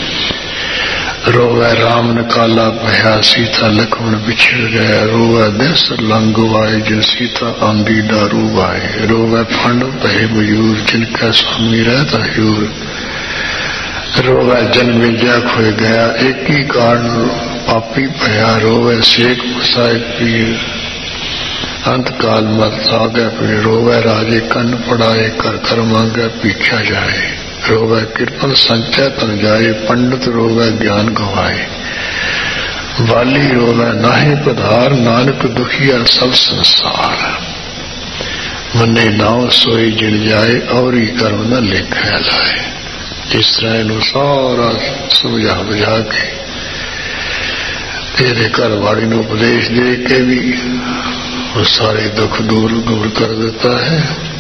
रोवै राम निकाला भया, सीता लक्ष्मण बिछड़ गया, रोवै दस लंग वाए, जिन सीता आंदी डारू वाए। रोवै फंड भय मयूर, जिनका स्वामी रहता ह्यूर। रोवै जन्मे जा खोए गया, एक ही कारण पापी भया। रोवै शेख मुसाए पीर, अंत काल मत आ गया पीर। रोवै राजे कन्न पड़ाए, कर कर मांगे पीछा जाए। रोवै कृपन संचय तन जाए, पंडित रोवै ज्ञान गवाए। वाली रोवै नाहे पधार, नानक दुखिया सब संसार। मन्ने नाव सोई जिन जाए, और ही कर्म न लेखा लाए। इस तरह इनू सारा समझा बुझा के तेरे घर वाली ने उपदेश दे के भी वो सारे दुख दूर दूर कर देता है।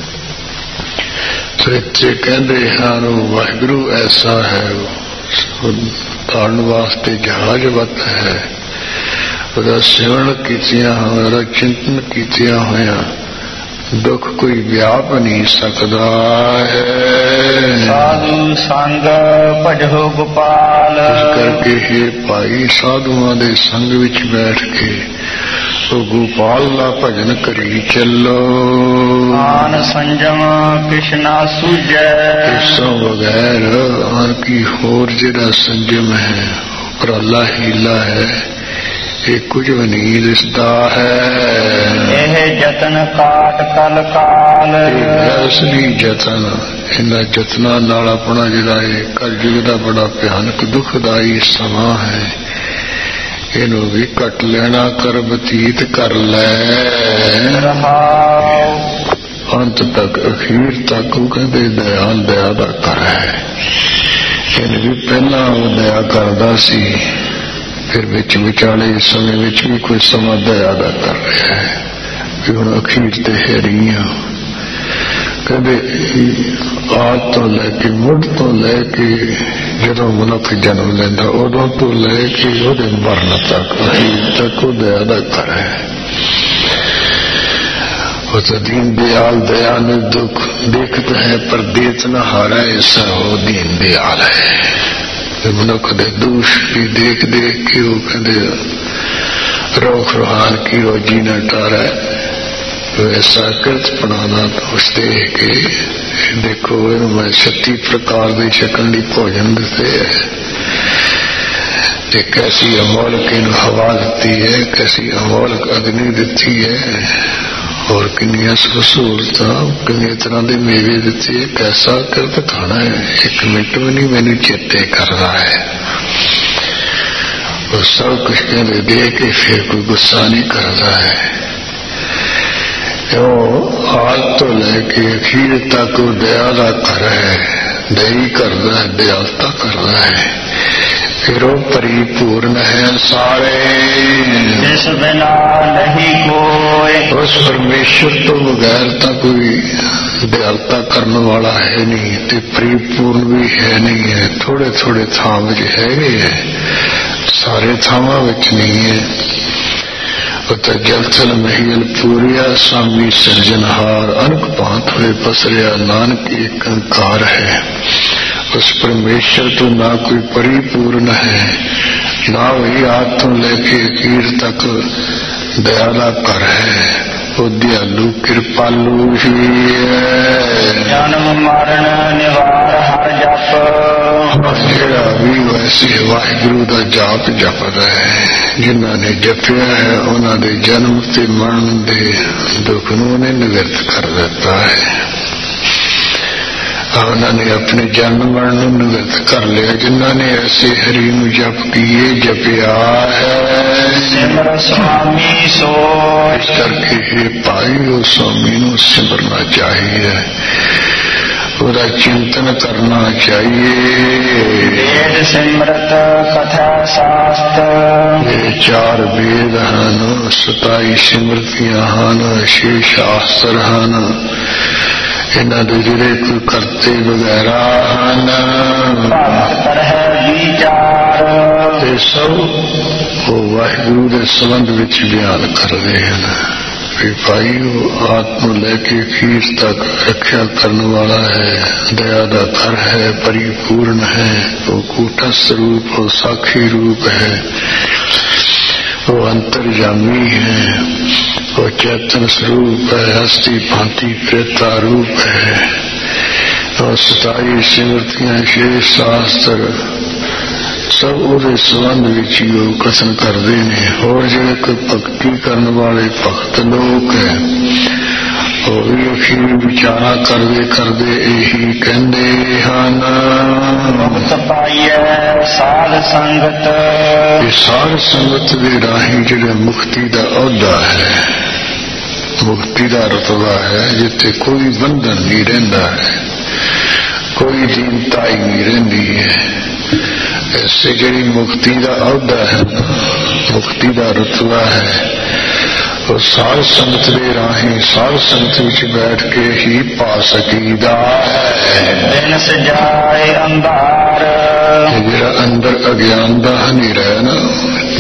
सच्चे कहते हैं वाहिगुरु ऐसा है, तारण वास्ते जहाज वत है, ਉਹਦਾ ਸਿਮਰਨ ਕੀਤਿਆਂ ਹੋਇਆ, ਉਹਦਾ ਚਿੰਤਨ ਕੀਤਿਆਂ ਹੋਇਆ ਦੁੱਖ ਕੋਈ ਵਿਆਪ ਨਹੀਂ ਸਕਦਾ ਹੈ। ਸਾਧੂ ਸੰਗ ਭਜੋ ਗੋਪਾਲ। ਇਸ ਕਰਕੇ ਹੀ ਭਾਈ ਸਾਧੂਆਂ ਦੇ ਸੰਗ ਵਿੱਚ ਬੈਠ ਕੇ ਉਹ ਗੋਪਾਲ ਦਾ ਭਜਨ ਕਰੀ ਚੱਲੋ। ਆਨ ਸੰਜਮ ਕ੍ਰਿਸ਼ਨਾ ਸੂਜੈ। ਇਸ ਤੋਂ ਬਗੈਰ ਆਨ ਕੀ ਹੋਰ ਜਿਹੜਾ ਸੰਜਮ ਹੈ ਉਪਰਾਲਾ ਹੀਲਾ ਹੈ ਇਹ ਕੁਝ ਵੀ ਨਹੀਂ ਦਿਸਦਾ ਹੈ। ਇਹ ਜਤਨ ਕਾਟ ਕਲ ਕਾਲ। ਅਸਲੀ ਜਤਨ ਇਹਨਾਂ ਜਤਨਾਂ ਨਾਲ ਆਪਣਾ ਜਿਹੜਾ ਇਹ ਕਲਯੁਗ ਦਾ ਬੜਾ ਭਿਆਨਕ ਦੁਖਦਾਈ ਸਮਾਂ ਹੈ ਇਹਨੂੰ ਵੀ ਕੱਟ ਲੈਣਾ ਕਰ ਬਤੀਤ ਕਰ ਲੈ। ਅੰਤ ਤੱਕ ਅਖੀਰ ਤੱਕ ਉਹ ਕਹਿੰਦੇ ਦਇਆਲ ਦਇਆ ਦਾ ਘਰ ਹੈ। ਇਹਨੇ ਵੀ ਪਹਿਲਾਂ ਉਹ ਦਇਆ ਕਰਦਾ ਸੀ ਫਿਰ ਵਿੱਚ ਵਿਚਾਲੇ ਸਮੇਂ ਵਿੱਚ ਵੀ ਕੋਈ ਸਮਾਂ ਦਇਆ ਦਾ ਕਰ ਰਿਹਾ ਹੈ ਵੀ ਹੁਣ ਅਖੀਰ ਤੇ ਹੈ ਰਹੀਆਂ। ਕਹਿੰਦੇ ਆਦ ਤੋਂ ਲੈ ਕੇ ਮੁੱਢ ਤੋਂ ਲੈ ਕੇ ਜਦੋਂ ਮਨੁੱਖ ਜਨਮ ਲੈਂਦਾ ਉਦੋਂ ਤੋਂ ਲੈ ਕੇ ਉਹਦੇ ਮਰਨ ਤੱਕ ਅਖੀਰ ਤੱਕ ਉਹ ਦਇਆ ਦਾ ਘਰ ਹੈ। ਉਹ ਤਾਂ ਦੀਨ ਦਿਆਲ दयाल दुख देखता है पर देत न हारा ऐसा हो दीन दयाल है। मनुख दे दोष भी देख देख के वो कहते रोख रूहान की रोजी न टारा तो ऐसा कृत बनाना तो उस देख के देखो मैं छत्ती प्रकार के छकन की भोजन दिते है कैसी अमोलक इन हवा दी है कैसी अमोलक अग्नि दी है और किनिया सहूलत किन्नी तरह के मेवे दिते है कैसा कृत खाना है एक मिनट भी नहीं मैनू चेते कर रहा है। वो सब कुछ कहते दे के फिर कोई गुस्सा नहीं करता है। आज तो लेके अखीर तक दया का घर है दई करता है दयालता करता है फिर वो परिपूर्ण है सारे जिस बिना नहीं कोई। उस परमेश्वर तो बगैर तो कोई दयालता करने वाला है नहीं ते परिपूर्ण भी है नहीं है। थोड़े थोड़े थां विच है है सारे थावां विच नहीं है। तो जलथल महिल पूरिया स्वामी सिरजनहार अनक भांत हुए पसरिया नानक एक अंकार है। उस परमेश्वर तो ना कोई परिपूर्ण है ना वही आद तो लेके अखीर तक दयाला कर है वो दयालु कृपालु ही है। जन्म मरण निवार हर जप जेड़ा भी वैसे वाहिगुरु का जाप जपदा है जिन्हों ने जपिया है उन्होंने जन्म से मरण के दुख ने निवृत्त कर देता है। उन्होंने अपने जन्म मरण निवृत्त कर लिया जिन्होंने ऐसे हरि नू जप किए जपिया है। सिमर स्वामी सो इस करके हे भाई वो स्वामी नू सिमरना चाहिए उसका चिंतन करना चाहिए। वेद सिमरत कथा शास्त्र ये चार वेद हैं सताई सिमरतियां हैं छे शास्त्र हैं इन्हों के जिहड़े कोई करते वगैरह हैं सब वो वाहिगुरु के संबंध विच बयान करते हैं भी भाई वो आत्म लैके अखीर तक रक्षा करने वाला है दया का घर है परिपूर्ण है वो कूटस्थ रूप वो साक्षी रूप है वो अंतर्यामी है वो चैतन स्वरूप है हस्ती भांति प्रेता रूप है और सताई सिमरतियां शेष शास्त्र सब उहदे संबंध विच ही वो कथन करते हैं। और जिहड़े कोई भगती करने वाले भगत लोग है वो भी अखीर विचारा करते करते यही कहते हैं मुक्त पाइए साध संगत। साध संगत के राही जिहड़ा मुक्ति का अहुदा है मुक्ति का रतबा है जिथे कोई बंधन नहीं रहिंदा है कोई दीनताई नहीं रहिंदी है। ऐसे जिहड़ी मुक्ति का अहुदा है मुक्ति का रतबा है और साध संगत के राही साध संगत विच बैठ के ही पा सकीदा है। दिन से जाए अंधार जिहड़ा अंदर अज्ञान का हनेरा है ना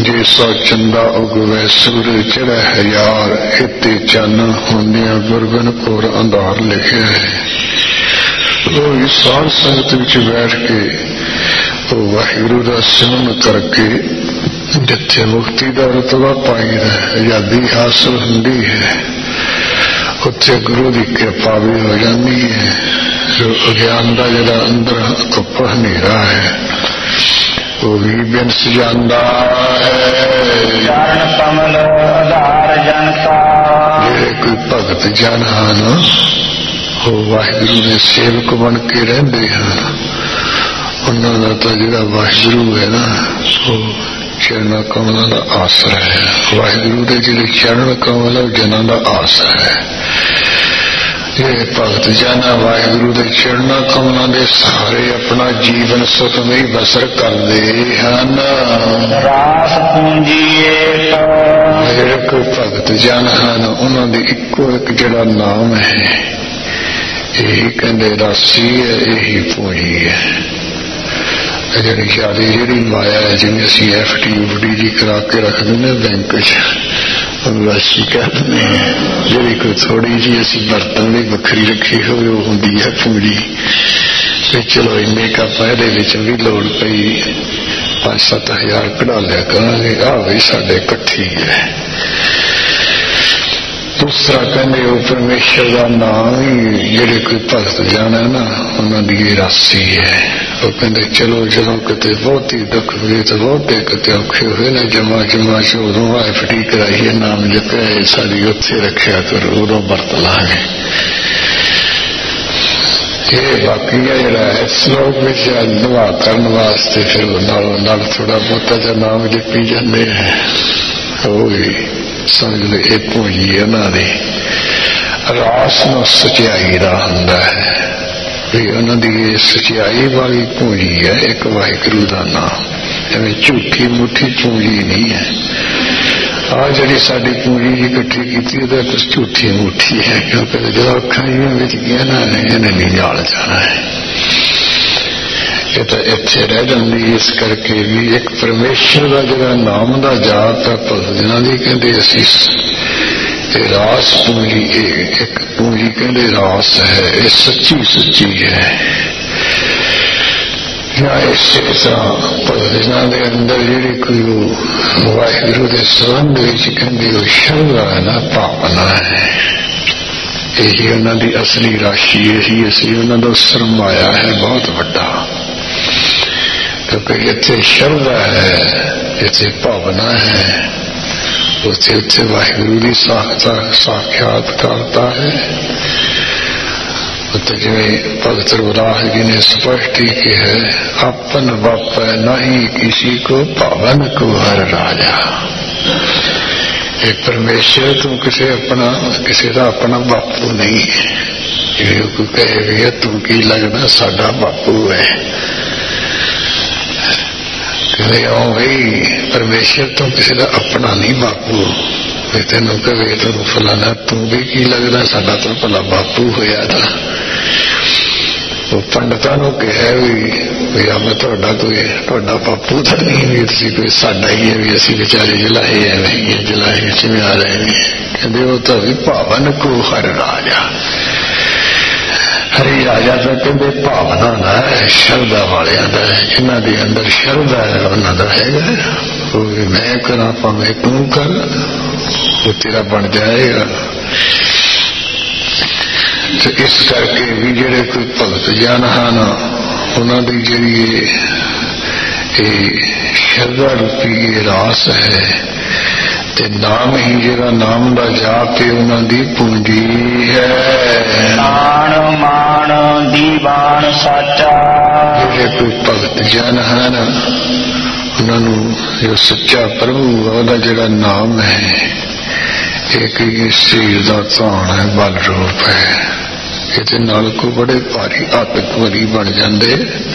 जे सौ चंदा उगवे सूरज चढ़े हज़ार, इते चानन होंदिया गुरबिन घोर अंधार लिखिया है। वो साध संगत विच बैठ के वाहिगुरु का सिमरन करके जिथे मुक्ति का रुतबा पाईदा, आजादी हासिल होंदी है, उत्थे गुरु की कृपा भी हो जाती है। जो अज्ञान का जरा अंदर कपड़ हनेरा है वो भी बिनस जाता है। चरण कमल आधार जनता, जेड़े कोई भगत जन हन वो वाहिगुरु ने सेवक बन के रहंदे हन, उन्हों का तो जिहड़ा वाहिगुरु है ना वो चरण कमलों का आसरा है। वाहिगुरु के जिहड़े चरण कमल जनां का आसरा है। ये भगत जन वाहिगुरु के चरण कमलों के सहारे अपना जीवन सुखमई बसर करते हैं। रास पूंजी जेड़े कोई भगत जन हैं उन्होंने इको एक जिहड़ा नाम है यही कहते राशि है, यही पूंजी है। जी ज्यादा जी माया है जिन्हें असी एफ डी उफ डी जी करा के रख दें बैंक राशि कह दें, जी कोई थोड़ी जी असी बरतन भी बखरी रखी हो होंगी है पूंजी। तो चलो इन्ने का पहले भी लोड़ पई पांच सत्त हजार कढ़ा लिया करेंगे, आ भी साढ़े कट्ठी है। दूसरा कहते वो परमेश्वर का नाम ही जेडे कोई भगत जाना है ना उन्होंने राशि है। वो कहते चलो जो कितने बहुत ही दुख हुए तो बहुते कितने औखे हुए ना जमा जमा च उदों एफ डी कराई नाम जपया सारी उत्थे रखा करो उदों बरत लांगे। ये बाकी का जरा इस लोग में दुआ करने वास्ते फिर नालों नाल थोड़ा बहुता जा नाम जपी जाते हैं। वो ही समझ लो ये पूंजी है उन्होंने रास न सच्चाई का हुंदा है भी उन्होंने सच्चाई वाली पूंजी है एक वाहिगुरु का नाम। एवं झूठी मुठी पूंजी नहीं है। आ जी साड़ी पूंजी जी इकट्ठी की कुछ झूठी मुठी है क्योंकि जो अखा गया ना इन्हें नहीं नाल जाना है। ये तो इत्थे रह जाती इस करके भी एक परमेश्वर का जो नाम का जाप है भगतना की कहते असी रास पूंजी एक पूंजी कहते रास है ये सच्ची सच्ची है। या इस तरह भगतना के अंदर जी कोई वाहिगुरु के संबंध कहते शरधा है ना भावना है यही उन्होंने असली राशि यही असली उन्होंने सरमाया है बहुत बड़ा। क्योंकि इतने शरधा है इतने भावना है उसे उसे वाहिगुरु की साक्षात्कारता है। तो जिमें भगत रघुराज जी ने स्पष्ट ही कि है अपन बाप नहीं किसी को पावन को हर राजा। एक परमेश्वर तू किसी अपना किसी का अपना बापू नहीं है। कोई कहे भी है तू की लगना साडा बापू है भाई परमेश्वर तो किसी का अपना नहीं बापू भी तेन कहे तू फलाना तू भी की लगता साडा तो भला बापू होया था। वो पंडितां नूं कहा भी मैं तुहाडा कोई तुहाडा बापू तो नहीं भी तुसीं कोई साडा ही है भी असीं बेचारे जलाए एवें जलाए चिमिया रहे कहते वो तो भी भावन को हर राजा। हरी राजा तो कहते भावना का है शरधा वाले का है जिन्हों के अंदर शरधा है उन्होंने है मैं करा भावे तू कर वो तेरा बन जाएगा। तो इस करके भी जेडे कोई भगत जन हैं उन्होंने जी शरधा रूपी रास है ते नाम ही जरा नाम का जाप है उन्होंने पूंजी है। मान मान दीवान साचा जेडे कोई भगत जन हैं उन्होंने जो सच्चा प्रभु वह जरा नाम है एक शरीर का धान है बल रूप है ये नाल को बड़े भारी आतंकवादी बन जाते।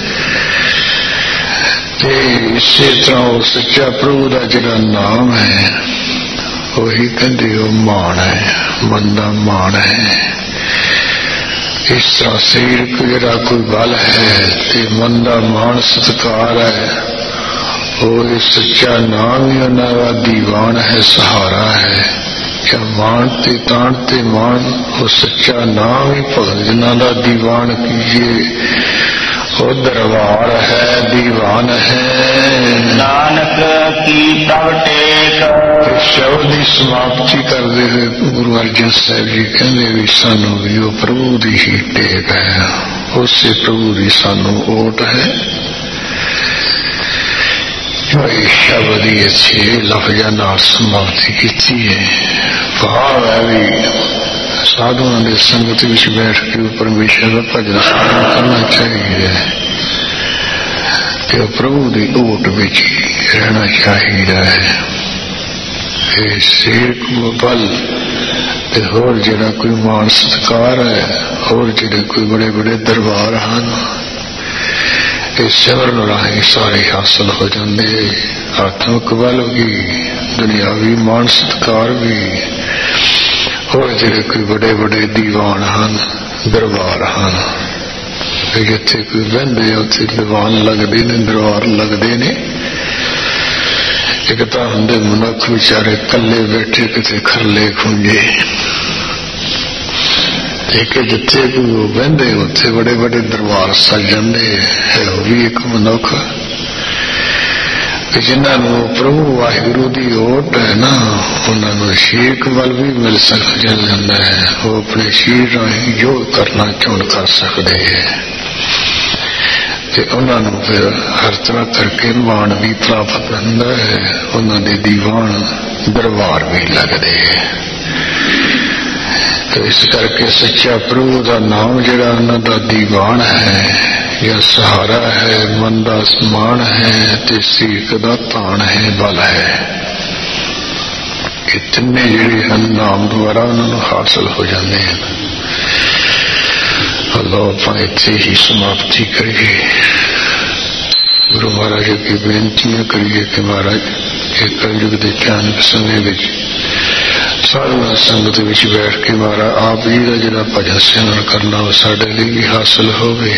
इसे तरह सच्चा प्रभु का जरा नाम है वही कहते वो मान है मन का मान है। इस तरह शरीर को जरा कोई बल है ते मन का मान सत्कार है वो सच्चा नाम ही उन्होंने दीवान है, सहारा है। क्या मानते तानते मान, वो सच्चा नाम ही भगत जिन्हों का दीवान कीजिए। वो दरबार है, दीवान है। नानक की प्रवटेक शब्द की समाप्ति करते हुए गुरु अर्जन साहब जी कहते भी सानू भी वो प्रभु की ही टेक है, उससे प्रभु की सानू ओट है। शब्द ही अच्छे लफजा नाल समाप्ति की है। भाव है भी साधुओं के संगत विच बैठ के परमेश्वर का भजन साधन करना चाहिए, तो प्रभु की ओट विच रहना चाहिए है। सेक बल होर जिहड़ा कोई मान सत्कार है, होर जिहड़े कोई बड़े बड़े दरबार हैं, इस सिमरन राही सारे हासिल हो जाते। आत्मिक बल भी, दुनियावी मान सत्कार भी, और जिहड़े कोई बड़े बड़े दीवान हैं, दरबार हैं, जिथे कोई बहते उत्थे दीवान लगते ने, दरबार लगते ने। एक तो होंदे मनुख बेचारे कले बैठे किते खरले खुंजे, एक जिथे कोई वो बहते उत्थे बड़े बड़े दरबार सज जाते है। वो भी एक मनुख जिन्होंने प्रभु वाहिगुरु की ओट है ना, उन्होंने शेख बल भी मिल सक जाता है। वो अपने शरीर राही जो करना चाहन कर सकते हैं, उन्होंने फिर हर तरह करके मान भी प्राप्त होता है। उन्होंने दीवान दरबार भी लगते हैं। तो इस करके सच्चा प्रभु का नाम जिहड़ा उन्हां दा दीवान है या सहारा है, मन का समान है, ते सीख का तान है, बल है। इतने जिहड़े हैं नाम द्वारा उन्होंने हासिल हो जाते हैं। अल्लाह अपन इत्थे ही समाप्ति करिए। गुरु महाराज की बेनतियां करिए कि महाराज एक कलयुग के भयानक समय में साधुआ संगत विच बैठ के महाराज आप जी का जिहड़ा भजन सिमरन करना वो साडे लई भी हासिल होवे।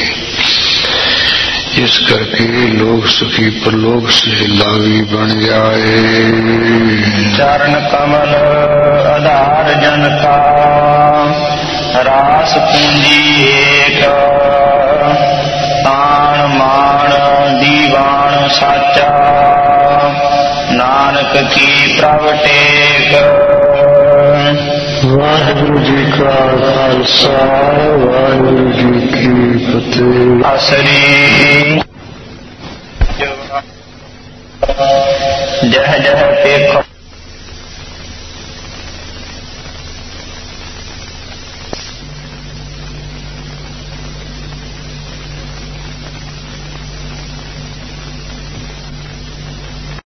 इस करके लोग सुखी परलोक सुहेला भी बन जाए। चरण कमल आधार जन का रास पूंजी एक, तान मान दीवान साचा नानक की प्रवटेक। वाहिगुरु जी का खालसा, वाहिगुरु जी की फतेह। असली जह जह देखो